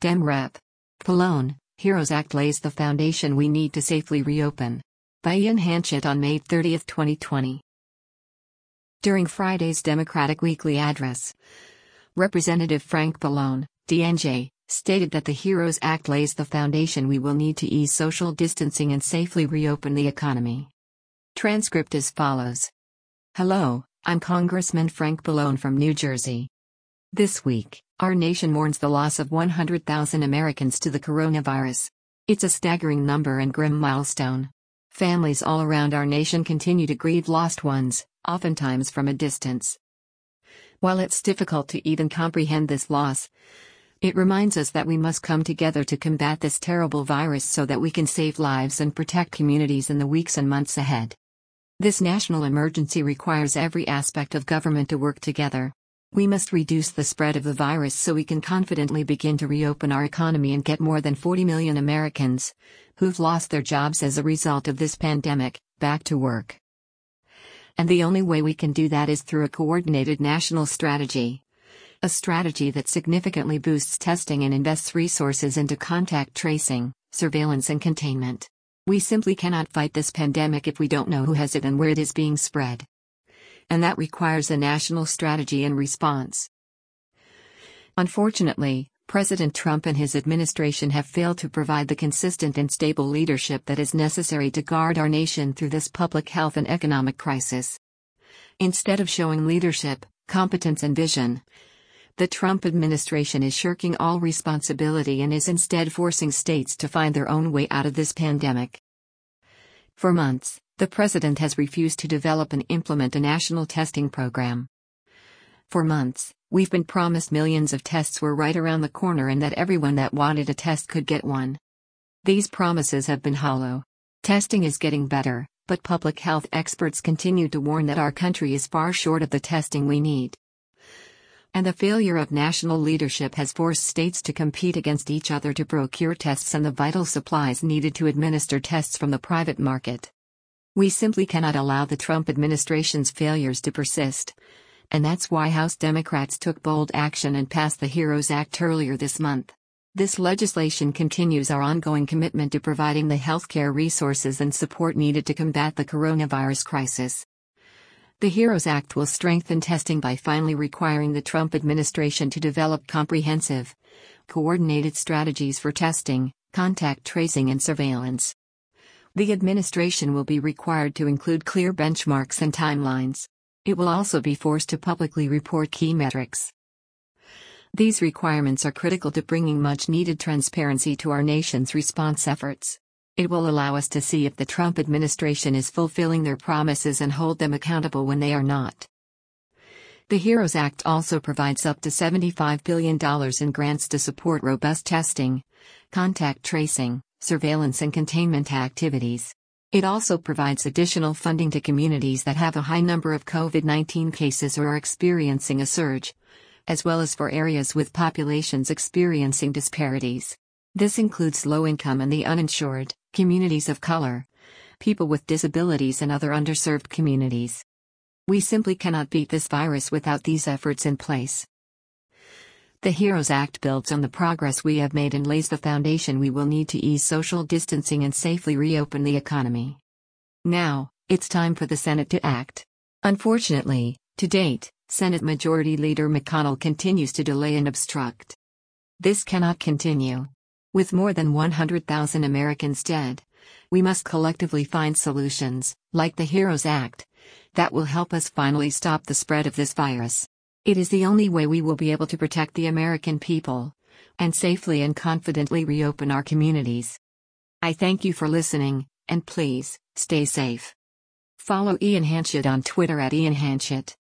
Dem Rep. Pallone, HEROES Act lays the foundation we need to safely reopen. By Ian Hanchett on May 30, 2020. During Friday's Democratic Weekly Address, Representative Frank Pallone, DNJ, stated that the HEROES Act lays the foundation we will need to ease social distancing and safely reopen the economy. Transcript as follows. Hello, I'm Congressman Frank Pallone from New Jersey. This week, our nation mourns the loss of 100,000 Americans to the coronavirus. It's a staggering number and grim milestone. Families all around our nation continue to grieve lost ones, oftentimes from a distance. While it's difficult to even comprehend this loss, it reminds us that we must come together to combat this terrible virus so that we can save lives and protect communities in the weeks and months ahead. This national emergency requires every aspect of government to work together. We must reduce the spread of the virus so we can confidently begin to reopen our economy and get more than 40 million Americans, who've lost their jobs as a result of this pandemic, back to work. And the only way we can do that is through a coordinated national strategy. A strategy that significantly boosts testing and invests resources into contact tracing, surveillance and containment. We simply cannot fight this pandemic if we don't know who has it and where it is being spread. And that requires a national strategy and response. Unfortunately, President Trump and his administration have failed to provide the consistent and stable leadership that is necessary to guard our nation through this public health and economic crisis. Instead of showing leadership, competence and vision, the Trump administration is shirking all responsibility and is instead forcing states to find their own way out of this pandemic. For months, the president has refused to develop and implement a national testing program. For months, we've been promised millions of tests were right around the corner and that everyone that wanted a test could get one. These promises have been hollow. Testing is getting better, but public health experts continue to warn that our country is far short of the testing we need. And the failure of national leadership has forced states to compete against each other to procure tests and the vital supplies needed to administer tests from the private market. We simply cannot allow the Trump administration's failures to persist. And that's why House Democrats took bold action and passed the HEROES Act earlier this month. This legislation continues our ongoing commitment to providing the healthcare resources and support needed to combat the coronavirus crisis. The HEROES Act will strengthen testing by finally requiring the Trump administration to develop comprehensive, coordinated strategies for testing, contact tracing and surveillance. The administration will be required to include clear benchmarks and timelines. It will also be forced to publicly report key metrics. These requirements are critical to bringing much-needed transparency to our nation's response efforts. It will allow us to see if the Trump administration is fulfilling their promises and hold them accountable when they are not. The HEROES Act also provides up to $75 billion in grants to support robust testing, contact tracing, surveillance and containment activities. It also provides additional funding to communities that have a high number of COVID-19 cases or are experiencing a surge, as well as for areas with populations experiencing disparities. This includes low-income and the uninsured, communities of color, people with disabilities and other underserved communities. We simply cannot beat this virus without these efforts in place. The HEROES Act builds on the progress we have made and lays the foundation we will need to ease social distancing and safely reopen the economy. Now, it's time for the Senate to act. Unfortunately, to date, Senate Majority Leader McConnell continues to delay and obstruct. This cannot continue. With more than 100,000 Americans dead, we must collectively find solutions, like the HEROES Act, that will help us finally stop the spread of this virus. It is the only way we will be able to protect the American people, and safely and confidently reopen our communities. I thank you for listening, and please, stay safe. Follow Ian Hanchett on Twitter @IanHanchett.